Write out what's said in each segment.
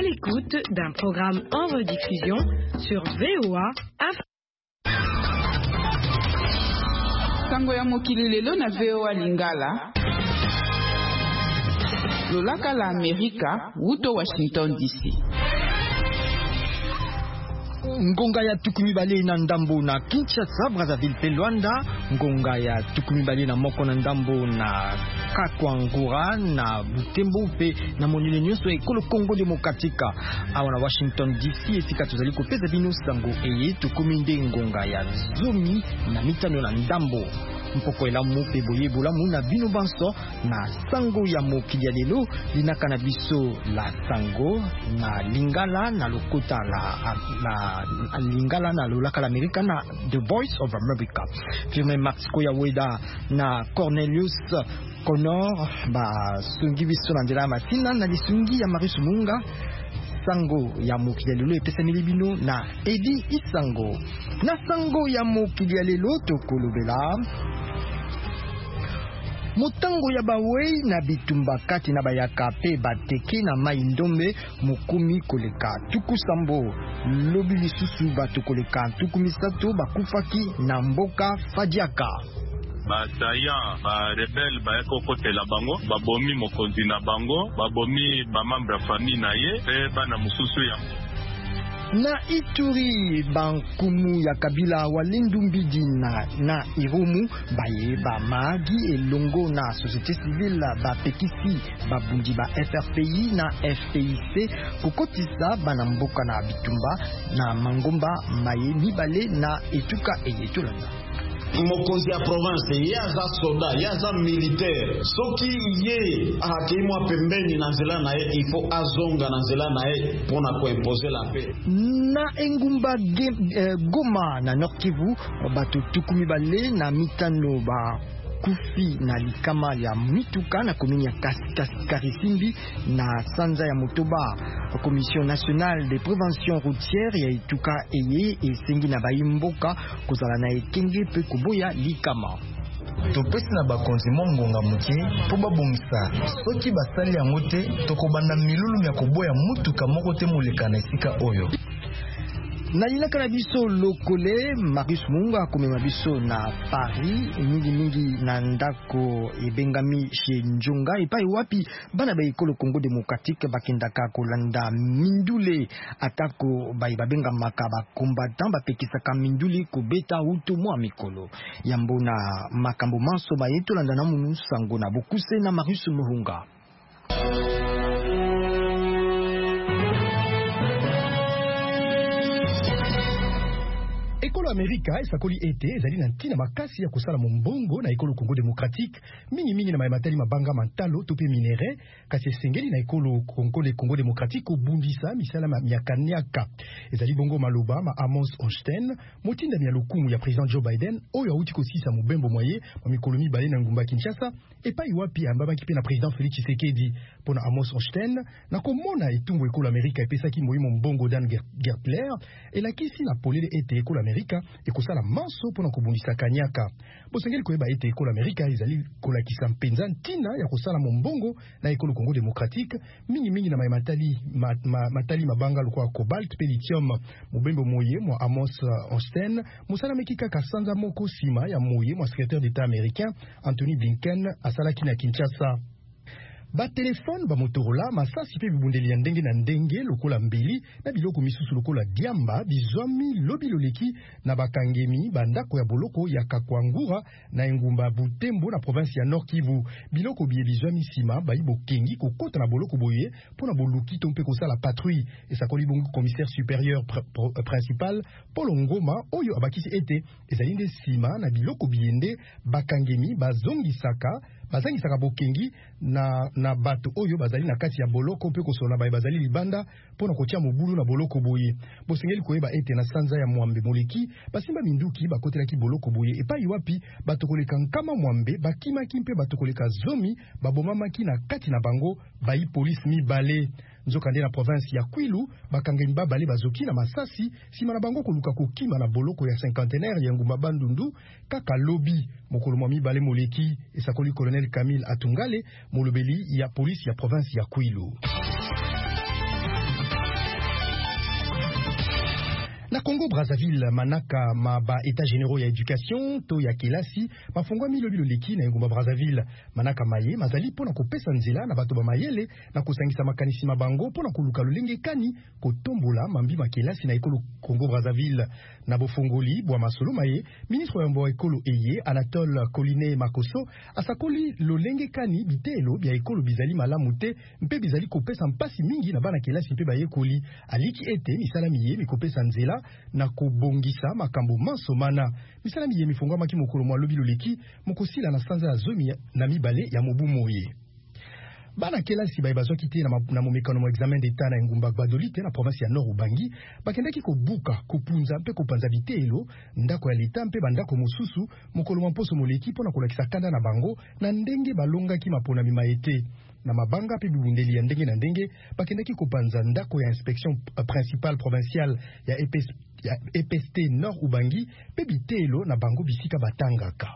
l'écoute d'un programme en rediffusion sur VOA Afrique. Sango ya mokili lelo na VOA Lingala. Lolaka la Amerika, wuto Washington DC. Ngonga ya tukumi bale na ndambo na Kinshasa, Brazzaville pe Luanda. Ngonga ya tukumi bale na moko na ndambo na Kakwangura na Butembo pe na monene nyonso ekolo Congo Demokratika. Awa na Washington DC esika tozali kopesa bino sango eye tukumi nde ngonga ya zomi na mitano na ndambo. Mpoko elamu pe boye bolamu na bino banso na sango ya mokili ya lelo linaka na biso la sango na Lingala na lokota la Lingala na lolaka la Amerika na The Voice of America. Firme Max Koyaweda na Cornelius Connor ba sungi biso na ndela masina na lisungi ya Marius Munga. Sango ya mokili ya lelo epesa milibino na Edi Isango. Na sango ya mokili ya lelo tokolobela motango ya bawei na bitumba kati na bayaka pe bateke na mai ndombe mokumi koleka tuku sambo lobi lisusu bato koleka tuku misato bakufaki na mboka Fadiaka. Basaya ba rebel ba ekokotela bango babomi mokonzi na bango babomi ba membre famille na ye pe bana mususu ya na Ituri bankumu ya kabila walindu mbidi na Irumu baye ba magi elongo na société civile ba pekisi babundi ba FRPI na FPIC kokotisa bana mboka na bitumba na mangomba maye mibale na etuka eyetolanda. Mokonzi ya province yaza soda yaza militaire soki ye akimwa pembeni na nzela na ye ifo azonga na nzela na ye pona kuimposer la paix. Na engumba Goma na Nord Kivu bato tukumi bale na mitano ba kufi na likama ya mituka na komini ya Karisimbi na sanza ya Motoba. Commission nationale de prévention routière ya ituka eye esengi na baimboka kozala na ekenge pe koboya likama. Topesi na bakonzi mongonga muke po babongisa soki basali yango te tokobanda milulu ya koboya mutuka moko te moleka na esika oyo. Na linaka na biso lokole Marius Munga akomema biso na Paris mingi na ndako ebengami chez Njonga epai wapi bana ba ekolo Congo Demokratique bakendaka kolanda mindule atako babenga makaba combattant bapekisaka mindule kobeta uto mwa mikolo yambona makambo manso bayetolanda na munu sango na bokuse na Marius Munga. Ekolo Amerika esakoli ete ezali na ntina makasi ya kosala mombongo na ekolo Congo Demokratique mingi na matali mabanga mantalo to pe minere kasi esengeli na ekolo Congo Demokratique obundisa misala miakaniaka ezali bongo maloba ma Amos Hochstein motinda ya lokumu ya président Joe Biden oyo auti kosisa mobembo moye ma mikolo mibale na ngumba Kinshasa epai wapi ambabaki pe na président Félix Tshisekedi pona Amos Hochstein na komona etumbo ekolo Amerika epesaki moye mombongo Dan Gertler elakisi na polele ete ekolo Amerika ekosala manso pona kobundisa kanyaka bosengeli koyeba ete ekolo Amerika ezali kolakisa mpenza ntina ya kosala mombongo na ekolo Congo Demokratique mingi na matali mabanga lokwa cobalt pe lithium mobembo moye mwa Amos Hochstein mosala mekika kasanza moko sima ya moye mwa secrétaire d'état américain Anthony Blinken asalaki na Kinshasa. Ba telefone ba Motorola masasi pe bibundeli ya ndenge na ndenge lokola mbeli na biloko misusu lokola diamba bizwami lobiloleki na bakangemi bandako ya boloko ya Kakwangura na engumba Butembo na province ya Nord Kivu biloko biye bizwami sima bayibo kengi kokota na boloko boye pona boluki to mpe kosala patrouille esakoli bongo commissaire supérieur principal Paul Ngoma oyo abakisi ete ezali nde sima na biloko biyende bakangemi bazangisaka bokengi na bato oyo bazali na kati ya boloko pe kosola bazali libanda pona kotia mobulu na boloko boye bosengeli koyeba ete na sanza ya mwambe moleki basimba minduki bakotelaki boloko boye epai wapi bato koleka nkama mwambe bakimaki mpe bato koleka zomi babomamaki na kati na bango bayi police mibale nzokande na province ya Kwilu bakangeni babale bazoki na masasi sima na bango koluka kokima na boloko ya cinquantenaire ya ngumba Bandundu kaka lobi mokolo mwa mibale moleki esakoli colonel Camille Atungale molobeli ya police ya province ya Kwilu. Na Congo Brazzaville manaka maba état généraux ya éducation to ya kelasi mafungwa milobilo leki na ngumba Brazzaville manaka maye mazali pona kopesa nzela na bato ba mayele na kusangisa makanisi mabango pona koluka lolenge kani kotombola mambi makelasi na ekolo Congo Brazzaville na bofongoli bwa masolo maye ministre wa ekolo eye Anatole Koline Makoso asakoli lolenge kani bitelo bya ekolo bizali malamu te mpe bizali kopesa mpasi mingi na bana kelasi mpe bayekoli aliki ete misala miye mikopesa nzela na kubongisa makambo mansomana misala miye mifungwa maki mokolo mwa lobi loleki mokosila na sanza ya zomi na mibale ya mobu moye bana kelasi bazo kite na momekano mo examen d'état na ngumba Gbadolite na province ya Nord Ubangi bakendaki kobuka kopunza mpe kopanza bitelo ndako ya leta mpe bandako mosusu mokolo mwa mposo moleki pona kolakisa kanda na bango na ndenge balongaki mapona mimaete na mabanga pe bibundeli ya ndenge na ndenge bakendaki kopanza ndako ya inspection principale provinciale ya EPST Nord Ubangi pe bitelo na bango bisika batangaka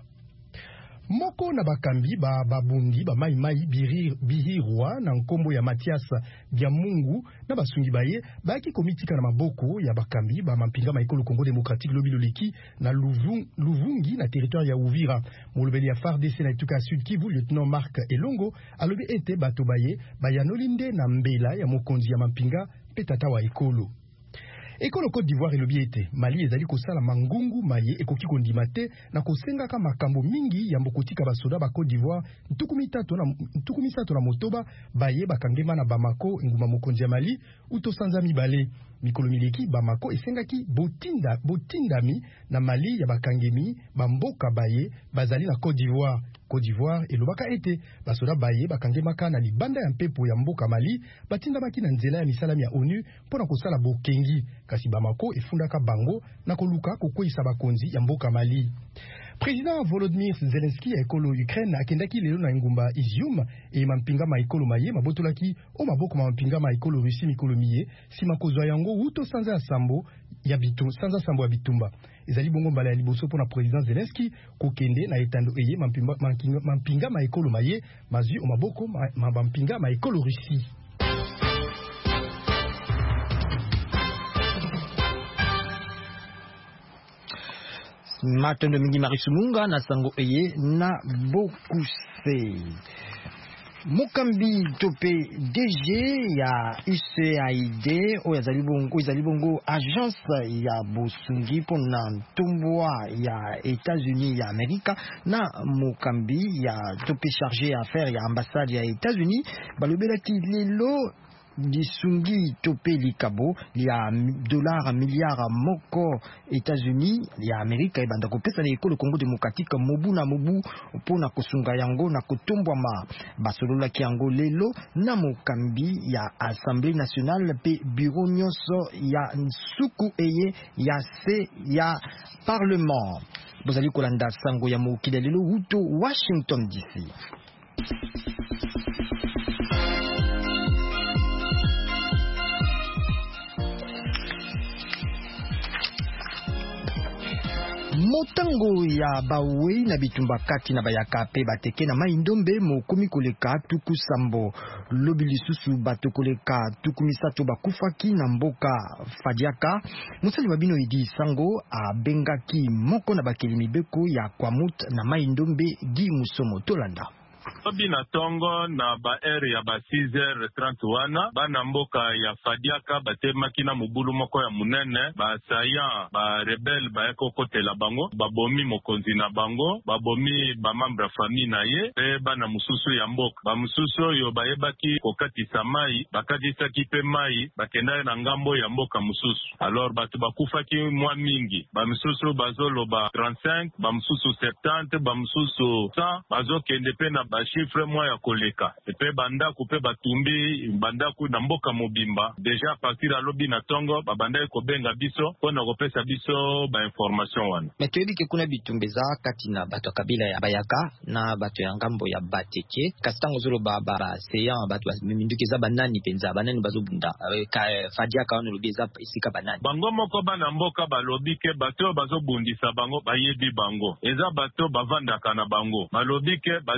moko na bakambi babundi ba mai bihirwa na nkombo ya Mathias bya Mungu na basungi baye baki komitika na maboko ya bakambi ba mampinga maikolo Congo démocratique lobiloliki na Luvungi na territoire ya Uvira molobeli ya FARDC na Ituka Sud Kivu lieutenant Marc Elongo alobi ete bato baye bayanolinde na mbela ya mokonzi ya mampinga petata wa ekolo ekolo Côte d'Ivoire elobi ete Mali ezali kosala mangungu maye ekoki kondima te na kosengaka makambo mingi ya mbokotika basoda ba Côte d'Ivoire ntukumi sato na motoba baye bakangema na Bamako nguma mokonzi ya Mali utosanza mibale mikolo mileki Bamako esengaki botindami na Mali ya bakangemi bamboka baye bazali na Côte d'Ivoire. Côte d'Ivoire elobaka ete basoda baye bakangemaka na libanda ya mpepo ya mboka Mali batindamaki na nzela ya misalami ya ONU mpona kosala bokengi kasi Bamako efundaka bango na koluka kokweyisa bakonzi ya mboka Mali. Président Volodymyr Zelensky ya ekolo Ukraine akendaki lelo na ngumba Izium e mampinga ma ekolo maye mabotolaki o maboko mampinga ma ekolo Russie mikolo miye sima kozwa yango uto sanza sambo ya bitumba ezali bongo mbala ya liboso pona président Zelensky kokende na etando eye mampinga ma ekolo maye mazwi o maboko mampinga ma ekolo Russie. Matondo mingi Marisumunga na sango eye na bokuse Mokambi tope DG ya USAID o yazali bongo agence ya bosungi pona ntombwa ya États-Unis ya Amerika na mokambi ya tope chargé à affaires ya ambassade ya États-Unis balobelaki lelo disungi tope likabo ya $1 milliard moko États-Unis ya Amerika ebanda kopesa na ekolo Congo démocratique mobu na mobu pona kosunga yango na kotombwa basolola ki yango lelo na mokambi ya Assemblée nationale pe bureau nyonso ya nsuku eye ya se ya parlement bozali kolanda sango ya mokili lelo uto Washington DC. Motango ya bawe na bitumba kati na bayaka pe bateke na maindombe mokomi koleka tuku sambo lobi lisusu bato koleka tuku misato bakufaki na mboka Fadiaka musali babino idi sango abengaki moko na bakeli mibeko ya Kwamut na maindombe di musomo tolanda Obi na tongo na ba ere ya ba 6h30 wana bana mboka ya Fadiaka batemaki na mobulu moko ya munene ba sayan ba rebel ba ekokotela bango babomi mokonzi na bango babomi ba membre famille na ye pe bana mususu ya mboka ba mususu yo bayebaki kokatisa mai bakatisaki pe mai bakenda na ngambo ya mboka mususu alors batu bakufaki mwa mingi ba mususu bazoloba 35 ba mususu 70 ba mususu 100 bazokende pe na chiffre moya ya koleka epe bandako pe batumbi bandako na mboka mobimba deja a partir ya lobi na tongo babanda kobenga biso pona kopesa biso ba information wana metoyebi ke kuna bitumbe za kati na bato kabila ya Bayaka na bato ya ngambo ya Bateke kastango zolo baba seyan bato mindukiza banani penza banani bazobunda ka Fadiaka wana lobi za isika banani bango moko bana mboka balobi ke bato bazobundisa bango bayebi bango eza bato bavandaka na bango balobi ke baza baya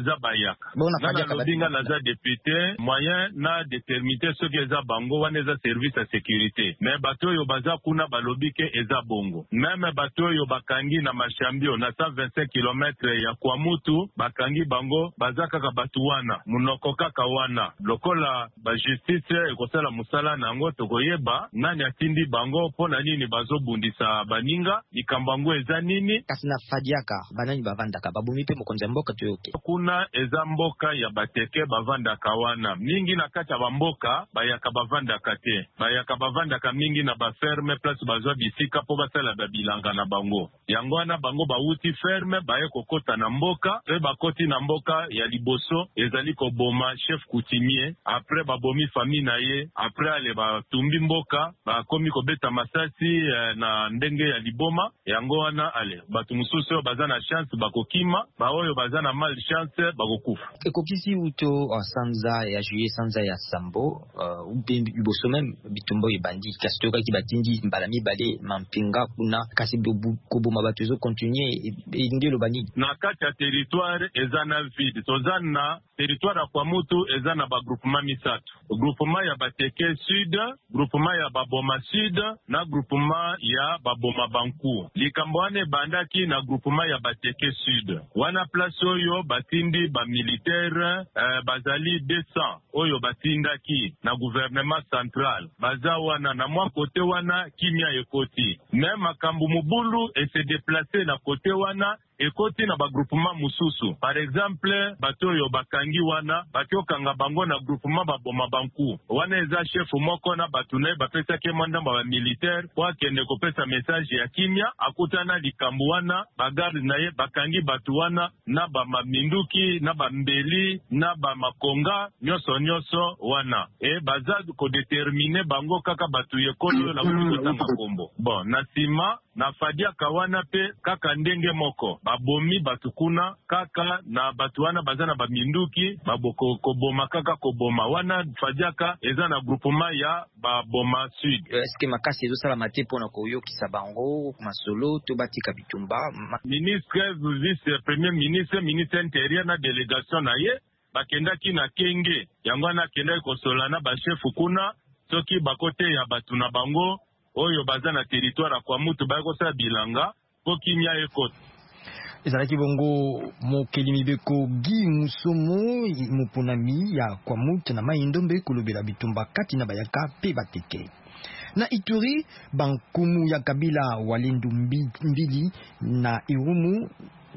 Fadiaka. Na lobinga naza député moyen na déterminer ce que eza bango wana eza service à sécurité. Mais bato yo baza kuna balobi ke eza bongo. Même bato yo bakangi na mashambio na 125 km ya Kwamutu bakangi bango baza kaka batu wana munoko kaka wana. Lokola ba justice ekosala musala nango tokoyeba nani atindi bango pona nini bazobundisa baninga likambango eza nini. Kasi na Fadiaka banani bavandaka babumi pe mokonzi mboka tuyoke. Kuna eza mboka ya bateke bavandaka wana. Mingi na kati ya bamboka bayaka bavandaka te. Bayaka bavandaka mingi na baferme place bazwa bisika po basala babilanga na bango. Yango wana bango bauti ferme baye kokota na mboka. Pe bakoti na mboka ya liboso ezali koboma chef coutumier. Après babomi famille na ye. Après ale batumbi mboka bakomi kobeta masasi na ndenge ya liboma. Yango wana ale batu mususu baza na chance bakokima baoyo baza na mal chance bakokufa. Ekokisi uto sanza ya juillet sanza ya sambo ubembi liboso même bitumbo ebandi kasi toka ki batindi mbala mibale mampinga kuna kasi koboma bato ezo continuer ngelo bani na kati ya territoire eza na vide tozana na territoire kwa mutu eza na ba groupement misatu groupement ya Bateke Sud, groupement ya Baboma Sud na groupement ya Baboma Banku. Likambo wane bandaki na groupement ya Bateke Sud. Wana place oyo batindi ba militaire bazali 200 oyo batindaki na gouvernement central. Baza wana na mwa kote wana kimia ekoti. Même makambu mubulu et se déplacer na kote wana ekoti na ba groupement mususu. Par exemple, bato yo bakangi wana, bato kanga bango na groupement Baboma Banku. Wana eza chef moko na batune bapesa ke manda ba militaire kwa kende kopesa message ya kimia akutana likambu wana bagarde na ye bakangi batu wana na ba maminduki na ba mbeli na ba makonga nyoso wana. Baza ko déterminer bango kaka batu yekolo na kututa makombo. Bon, na sima na Fadiaka wana pe kaka ndenge moko. Babomi batukuna kaka na batu wana bazana baminduki baboko koboma kaka koboma wana Fadiaka eza na groupement ya Baboma Sud. Est-ce que makasi ezo sala mate pona koyokisa bango masolo to batika bitumba ministre vice premier ministre ministre intérieur na délégation na ye bakendaki na Kenge yango na kenda kosola na ba chef kuna soki bakote ya batu na bango oyo baza na territoire kwa mutu bayakosala bilanga po kimia ekota. Ezalaki bongo mokeli mibeko Gi Musomo mupunami ya kwa mutu na maindombe kulubela bitumba kati na bayaka pe bateke. Na Ituri bankumu ya kabila walendu mbili na Irumu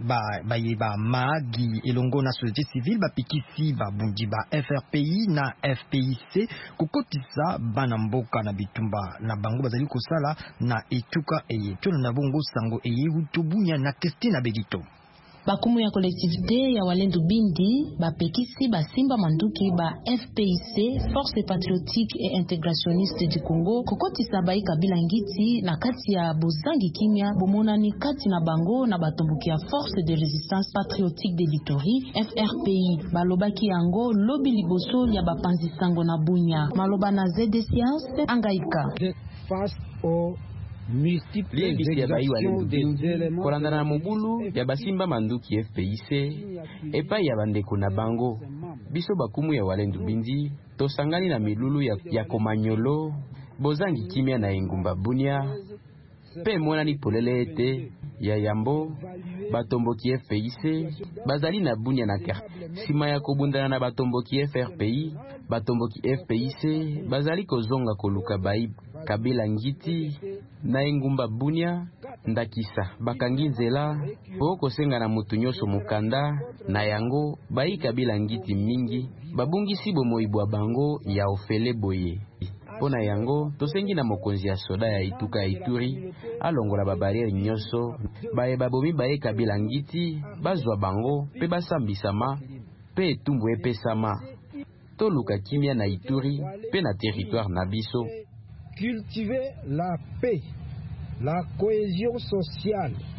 ba magi elongo na société civile bapikisi babundi ba FRPI na FPIC kukotisa bana mboka na bitumba na bango bazali kosala na etuka eyeto na bongo sango eyehutobunya na Christina Begito. Bakumu ya collectivité ya walendu bindi bapekisi basimba manduki ba FPIC Force Patriotique et Intégrationniste du Congo kokotisa bai kabila ngiti na kati ya bozangi kimia bomonani kati na bango na batomboki ya Force de Résistance Patriotique de l'Ituri FRPI balobaki yango lobi liboso ya bapanzi sango na bunya maloba na ZD Science angaika face au liengisi ya bayi walendu kolandana na mobulu ya basimba manduki FPIC epai ya bandeko na bango biso bakumu ya walendu bindi tosangani na milulu ya komanyolo bozangi kimia na engumba bunia pe monani polele ete ya yambo batomboki FPIC bazali na bunia na kar sima ya kobundana na batomboki FRPI batomboki FPIC bazali kozonga koluka bayi kabila ngiti na engumba bunia ndakisa bakangi nzela po kosenga na mutu nyonso mukanda na yango bayi kabila ngiti mingi babungisi bomoibwa bango ya ofele boye pona yango tosengi na mokonzi ya soda ya ituka ya Ituri alongola babariere nyonso baye babomi baye kabila ngiti bazwa bango pe basambisama pe etumbu epesama toluka kimia na Ituri pe na territoire na biso. Cultiver la paix, la cohésion sociale.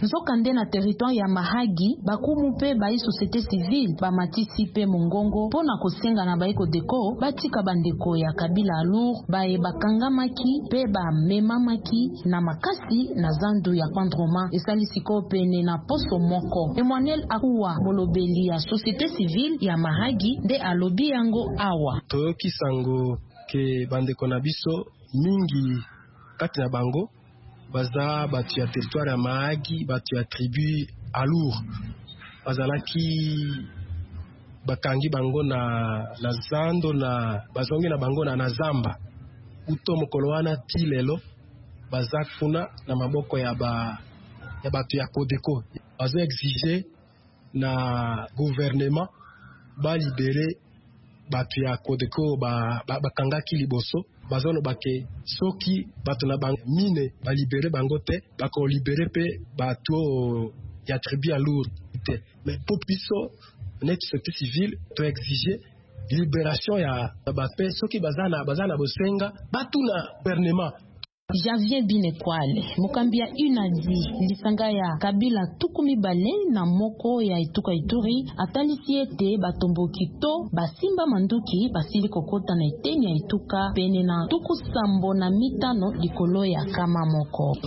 nzokande na territoire ya Mahagi bakumu pe ba société civile ba matisi pe mongongo pona kosenga na ba Ecodeco batika bandeko ya Kabila Alour bae bakangamaki pe ba memamaki na makasi na zandu ya Pandroma esalisiko pene na poso moko. Emmanuel Akuwa molobeli ya société civile ya Mahagi nde alobi yango awa toyoki sango ke bandeko na biso mingi kati na bango baza batu ya territoire ya Mahagi, batu ya tribu Alour bazalaki bakangi bango na zando na bazongi na bango na zamba uto mokolo wana ti lelo baza kuna na maboko ya batu ya Codeco bazo exige na gouvernement ba libere batu ya Codeco bakangaki liboso bazono bake soki batu na bango mine ba libere bango te bako libere pe batu ya tribu Alour te mais pour biso net société civile to exiger libération ya bape soki bazana bosenga batu na gouvernement. Javier Binekwale mukambia unadi lisanga ya Kabila tukumi bale na moko ya Ituka Ituri atalisi ete batomboki to basimba manduki basili kokota na eteni ya Ituka pene na tuku sambo na mitano likolo ya kama moko.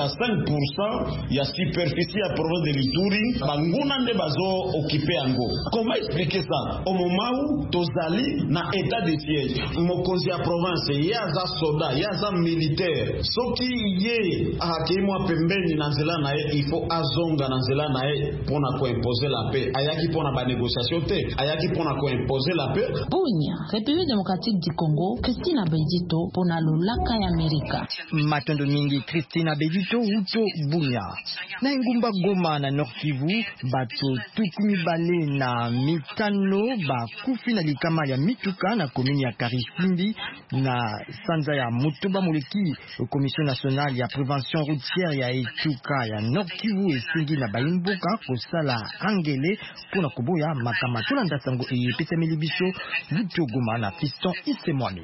75% ya superficie ya province de l'Ituri banguna nde bazo occuper yango. Comment expliquer ça? Au moment où tozali na état de siège mokonzi ya province yaza soda yaza militaire soki ye akimwa pembeni na nzela na ye il faut azonga na nzela na ye pona ko imposer la paix ayaki pona ba négociation te ayaki pona ko imposer la paix. Bunya République démocratique du Congo Christina Bedito pona lolaka ya Amerika matondo mingi Christina Bedito uto Bunya na ngumba Goma na Nord Kivu bato tukumi bale na mitano ba kufi na likama ya mituka na komini ya Karisimbi na sanza ya Mutumba Muleki. Commission nationale ya prévention routière ya Ituka ya Nord Kivu esingi na bayimboka kosala angele pona koboya makamatola ndasango epesa milibiso buto Goma na Fiston Isemwani.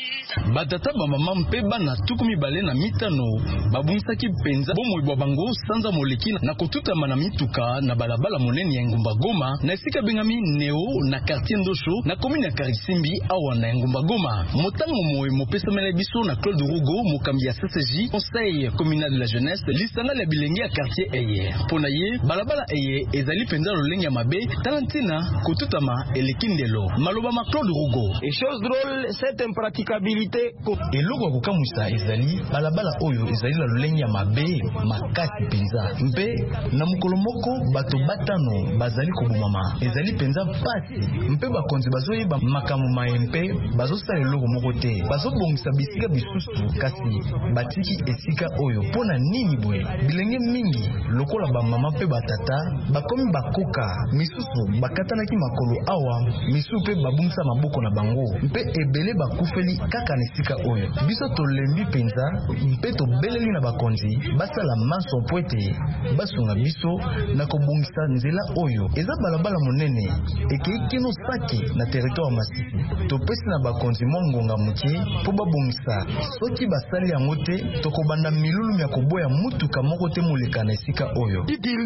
Batata ba mama mpe bana tukumi bale na mitano babungisaki penza bomoi bwa bango sanza moleki na kotutama na mituka na balabala monene ya ngumba Goma na esika bengami Neo na quartier Ndosho na commune ya Karisimbi awa na ngumba Goma. Motango moy mopesa mele biso na Claude Rugo mokambi ya CCJ Conseil communal de la jeunesse lisanga ya bilenge ya quartier Eye pona ye balabala Eye ezali penza lolenge ya mabe talantina kotutama elekindelo maloba ma Claude Rugo. Et chose drôle cette impraticabilité eloko kokamwisa ezali balabala oyo ezali la lolenge ya mabe makati penza mpe na mokolo moko bato batano bazali kobomama ezali penza pasi mpe bakonzi bazoyeba makambo maempe bazosala eloko moko te bazobongisa bisika bisusu kasi batiki esika oyo pona nini boye bilenge mingi lokola bamama mpe batata bakomi bakoka misusu bakatanaki makolo awa misu mpe babungisa maboko na bango mpe ebele bakufeli kaka na esika oyo biso tolembi penza mpe tobeleli na bakonzi basala maso po ete basunga biso na kobungisa nzela oyo eza balabala monene ekei kino sake na territoire Masisi topesi na bakonzi mongonga muke po babungisa soki basali yango te tokobanda milulu ya koboya mutuka moko te moleka na esika oyo.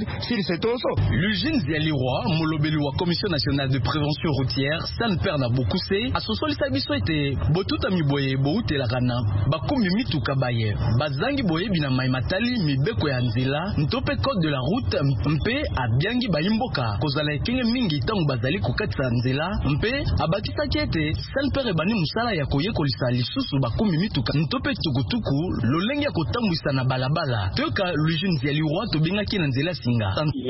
L'Eugène Zialiroy molobeli wa commission nationale de prévention routière San Perna Bokuse asosolisa biso ete botuta miboye boutelaka na bakomi mituka baye bazangi boye bina mai matali mibeko ya nzela ntope code de la route mpe abiangi bayimboka kozala ekenge mingi tango bazali kokatisa nzela mpe abakisaki ete San Pere bani musala ya koyekolisa lisusu bakomi mituka ntope tukutuku lolenge ya kotambwisa na balabala toyoka L'Eugène Zialiroy tobengaki na nzela singa.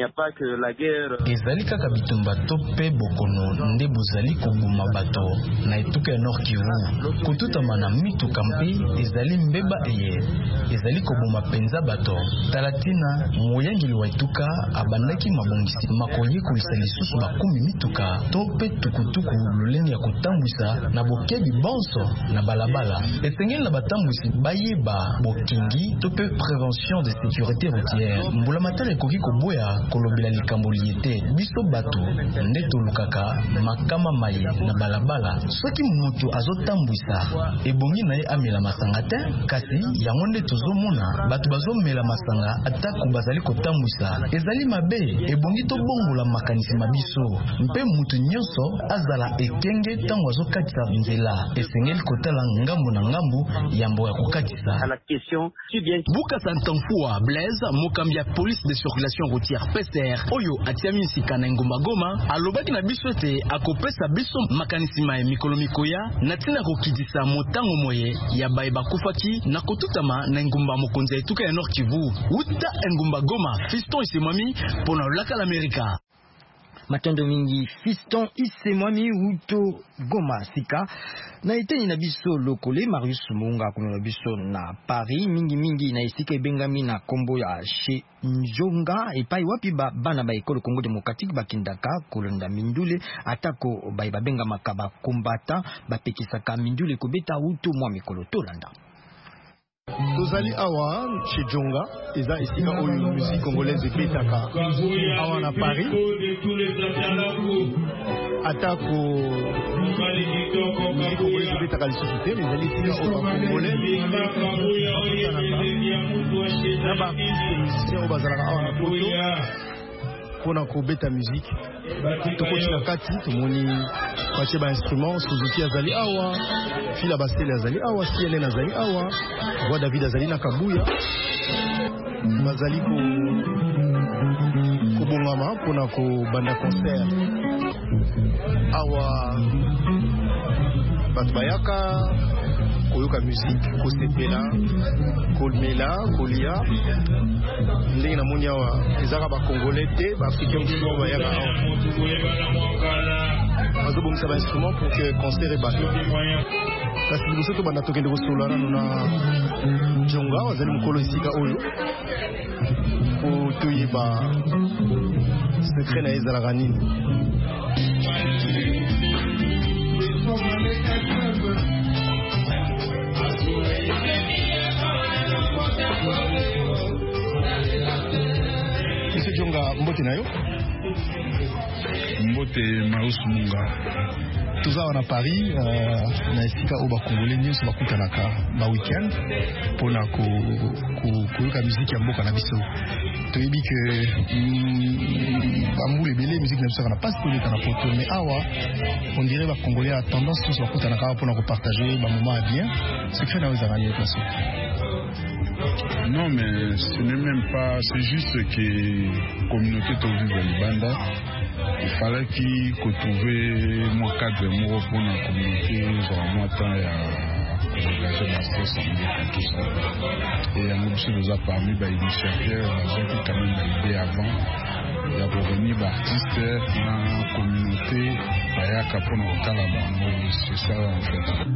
Ezali kaka bitumba tope bokono nde bozali kobuma bato na etuka ya Nord Kivu kotutama na mituka mpe ezali mbeba eye ezali kobuma penza bato talatina moyangeli wa etuka abandaki mabongisi makoyekolisa lisusu bakomi mituka tope tukutuku lolenge ya kotambwisa na bokebi bonso na balabala esengeli na batambwisi baye koyeba bokingi to pe prévention de sécurité routière. Mbula matala ekoki koboya kolobela likambo liete biso bato nde tolukaka makama mai na balabala soki mutu azotambwisa ebongi na ye amela masanga te kasi yango nde tozomona bato bazomela masanga atako bazali kotambwisa ezali mabe ebongi tobongola makanisi mabiso mpe mutu nyonso azala ekenge ntango azokatisa nzela esengeli kotala ngambo na ngambu yambo ya kokatisa. Buka Santanfua Blaise mokambi ya police de circulation routière PCR oyo atiami nsika na Ngumba Goma alobaki na biso ete akopesa biso makanisi mai mikolo mikoya na tina kokidisa motango moye ya baye bakufaki na kotutama na Ngumba mokonzi ya etuka ya Nord Kivu uta Ngumba Goma Fiston Isemwami pona laka l'Amerika. Matondo mingi Fiston Isemwami uto Goma sika na eteni na biso lokole Marius Munga kuna na biso na Paris mingi na esika ebengami na kombo ya chez Njonga epai wapi bana ba ekolo Congo démocratique bakindaka kolonda mindule atako ba benga makaba kombata bapekisaka mindule kobeta uto mwa mikolo tolanda. Tozali awa chez Djonga, eza esika oyo musique congolaise ebetaka awa na Paris. Atako musique congolaise ebetaka lisusu te, mais ezali esika oyo congolais na baartiste musicien oyo bazalaka awa na poto mpona kobeta musique. Tokoti na kati tomoni batie ba instrument, Suzuki azali awa, Fila Basele azali awa, CNN azali awa, Roi David azali na Kabuya. Bazali kobongama mpona kobanda concert awa, bato bayaka koyoka musique, kosepela, komela, kolia. Ndenge namoni awa ezaka bakongolais te, baafrikain mosusu bayaka awa bazobongisa bainstrument pour que concert ebate. Kasi liboso tobanda tokende kosolola nano na Djonga bazali mokolo esika oyo po toyeba secret na ye ezalaka nini. Monsieur Djonga, mbote na yo? Mbote Marius Munga. Toza na Paris na esika oyo bakongolais nyonso bakutanaka ba weekend mpona koyoka musique ya mboka na biso. Toyebi ke bambula ebele musique na biso kaka na mpasi koleka na poto, mais awa on dirait bakongolais ya tendance nyonso bakutanaka awa mpona kopartage bamoment ya bien. Secret na yo ezalaka nini place? Non, mais ce n'est même pas, c'est juste que communauté Toviva Libanda, il fallait qu'il trouve mon cadre moi pour la communauté, genre moi temps à engager ma stress en tout ça. Et à nous aussi nous a parmi d'initiateurs, j'ai quand même l'idée avant. Il y a revenir artistes dans la communauté, il y a qu'à prendre au Calabang, c'est ça en fait.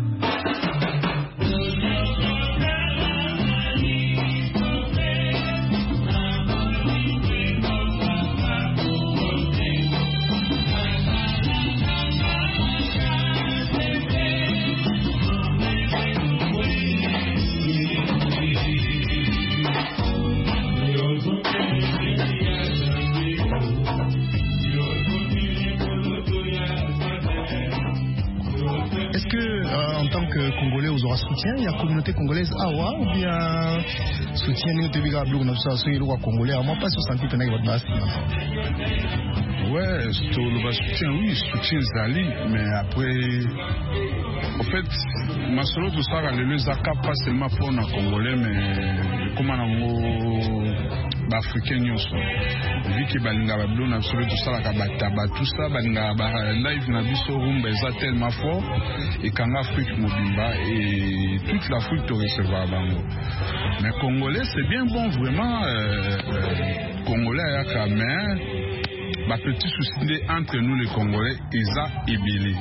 Soutien, il y a communauté congolaise awa ou bien soutien ni tebika blog na ça so yelo congolais moi pas sur santé tena votre base. Ouais, c'est le soutien, oui, soutien Zali, mais après en fait ma solo tout ça le zaka pas seulement pour na congolais mais comment na africain nyonso vu que balinga bablo na solo tout ça la bataba tout ça balinga ba live na biso rumba eza tellement fort et quand l'Afrique mobimba et toute l'Afrique te recevoir bango. Mais congolais c'est bien bon vraiment congolais ya kamen ba petit souci entre nous les congolais eza ebélé.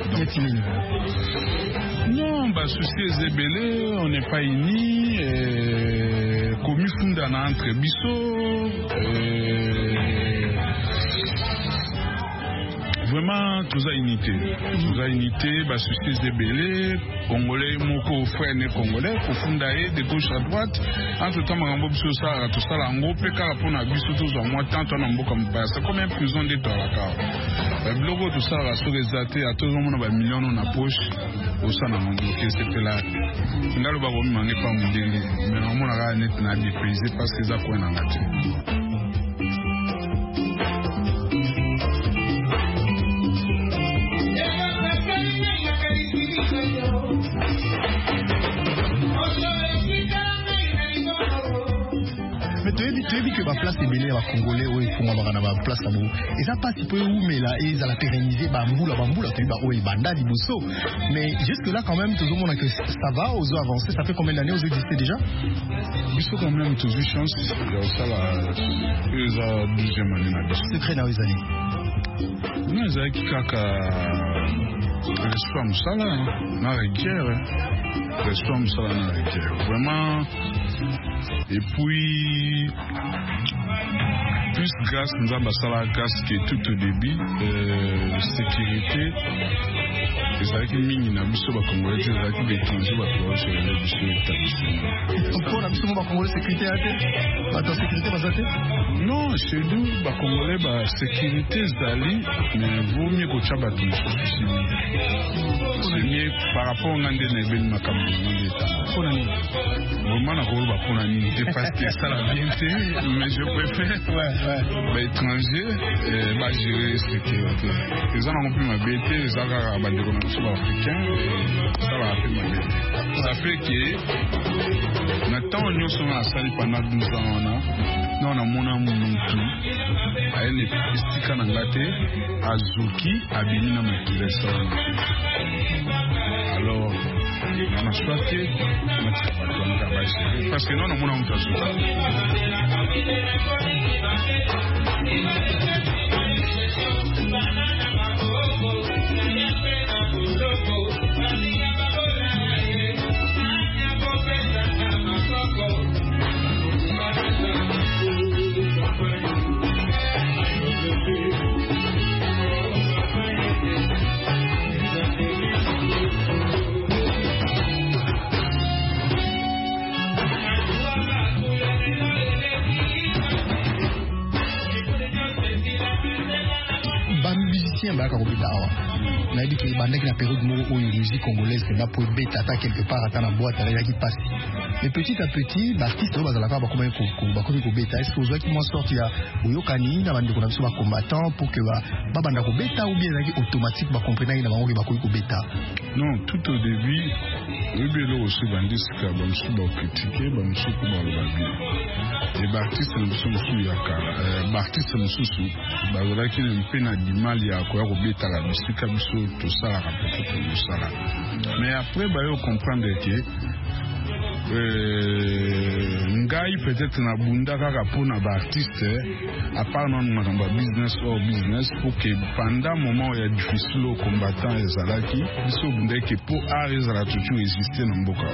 Non, bah souci ebélé, on n'est pas unis komi funda na entre biso vraiment tous unité soucis de belé congolais moko frère né congolais pour fonder de gauche à droite entre temps makambo biso ça tout ça la ngope kala pona biso tous en moi tant on mboka mbasa comme une prison de tolaka blogo tout ça la sur exaté à tout le monde ba millions na poche au ça na monde que c'était là ngalo ba bomi mangé pas mundeli mais on mona ga net na dépaysé parce que ça quoi na ngati. Tu as vu que la place est belle à Congolais où ils font avoir la place à vous. Et ça passe un peu où mais là ils ont la pérenniser bamboula tu vois où banda dibosso. Mais jusque là quand même tout le monde que ça va aux eaux avancées. Ça fait combien d'années aux existez déjà? Biso quand même tous une chance. Il y a ça la 12e année na biso. Secret na Izali. Non Izali kaka l'espoir musala na rivière. L'espoir musala na rivière. Vraiment. Et puis, plus grâce, nous avons la grâce qui est tout au début, sécurité. Et c'est vrai que nous avons vu que Congolais, c'est vrai que les étrangers vont sur les établissements. Pourquoi on a vu que Congolais sécurité a été? Attends, sécurité va s'arrêter? Non, chez nous, les Congolais, la sécurité s'allie, mais vaut mieux que tu aies c'est mieux par rapport à un des Makambo. Vraiment, la Congolais va prendre un unité parce que ça la vérité, mais je préfère l'étranger gérer la sécurité. Les gens n'ont plus ma bêtise, les gens n'ont plus ma africain, ça va faire ma bêtise. Ça fait que maintenant, nous sommes à la salle pendant 12 ans. Nous avons mon Moutou, à une épistique en Angleterre, à Zouki, à Bénin, alors, on a choisi parce que nous avons mon on a dit que les bandits qui ont période où une musique congolaise c'est là pour bêta quelque part à la boîte à la qui passe. Mais petit à petit, l'artiste va la faire comme un bêta. Est-ce que vous avez qui m'en sorti à Oyokani, dans le connexion combattant pour que banda ko bêta ou bien automatique va comprendre qu'il va ko bêta. Non, tout au début, oui bien aussi bandit que bon sous critiquer, bon sous pour le et l'artiste nous sommes sous yaka. L'artiste nous sous voilà qui ne peut pas du mal ya ko bêta la musique comme tout ça la répéter tout ça là. Mais après bah on comprendre que ngai peut-être na bunda kaka pona ba artiste à part non na business or business pour que pendant moment il y a difficile au combattant ezalaki biso bunda que pour art ezala toujours exister na mboka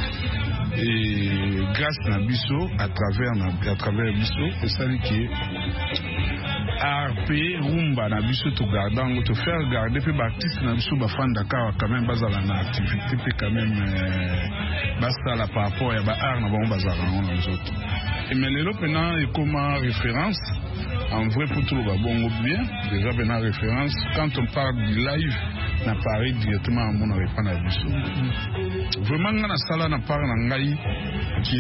et grâce na biso à travers biso c'est ça qui ARP rumba na biso to gardango to faire garder pe artiste na biso ba fanda ka quand même bazala na activité pe quand même basta la par rapport ya ba art na ba bazala na les autres et mais lelo pena et comme référence en vrai pour tout ba bongo bien déjà pena référence quand on parle du live na Paris directement à mon répondre à biso vraiment na sala na parle na ngai qui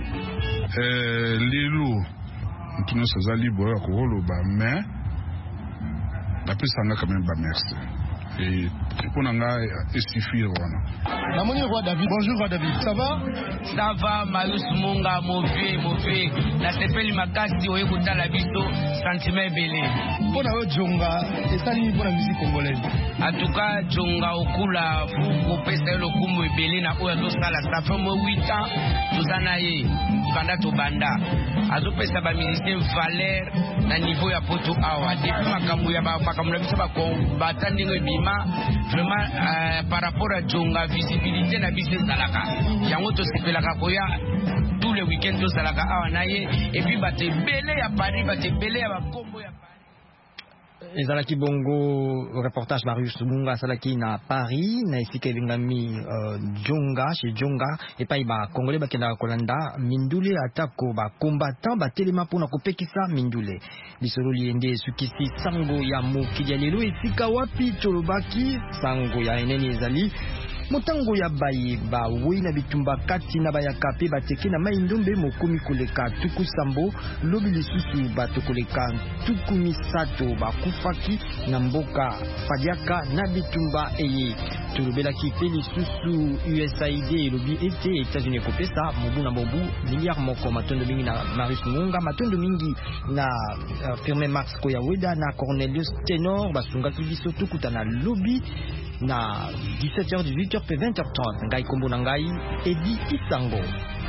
lelo tout nous ça libre à Koloba mais la plus ça quand même pas merci et pour nanga suffire voilà. La monnaie roi David. Bonjour roi David, ça va? Ça va Marius Munga mauvais. La sepeli makasi oye kutala biso sentiment belé. Pour la Djonga, et ça ni pour la musique congolaise. En tout cas Djonga okula fuko pesa lo kumu belé na oya to sala ça fait 8 ans tozana ye banda to banda. Azo pesa ba musicien valeur na niveau ya poto awa depuis makambo ya makambo biso ba combattant ndingo bima vraiment par rapport à Djonga visibilité na business zalaka yango to sepelaka koya tous les week-ends to zalaka awa naye et puis bate belé ya Paris bate belé ya bakombo ya Paris ezalaki bongo reportage Marius Munga salaki na Paris na esika elingami Jonga chez Jonga epai ba congolais bakenda kolanda mindule atako ba combattant batelema mpona kopekisa mindule lisolo liende sukisi sango ya mokili ya lelo esika wapi tolobaki sango ya eneni ezali motango ya baye ba wina bitumba kati na bayaka pe bateke na maindombe mokomi koleka tuku sambo lobi lisusu batokoleka tuku misato bakufaki na mboka fadiaka na bitumba eye tolobelaki pe lisusu USAID lobi ete États-Unis kopesa mobu na mobu milliard moko matondo mingi na Marius Munga matondo mingi na firme Max Koyaweda na Cornelius Tenor basungaki biso tukuta na lobi na 17h 18h pe 20h30 ngai kombo na ngai Edi Isango.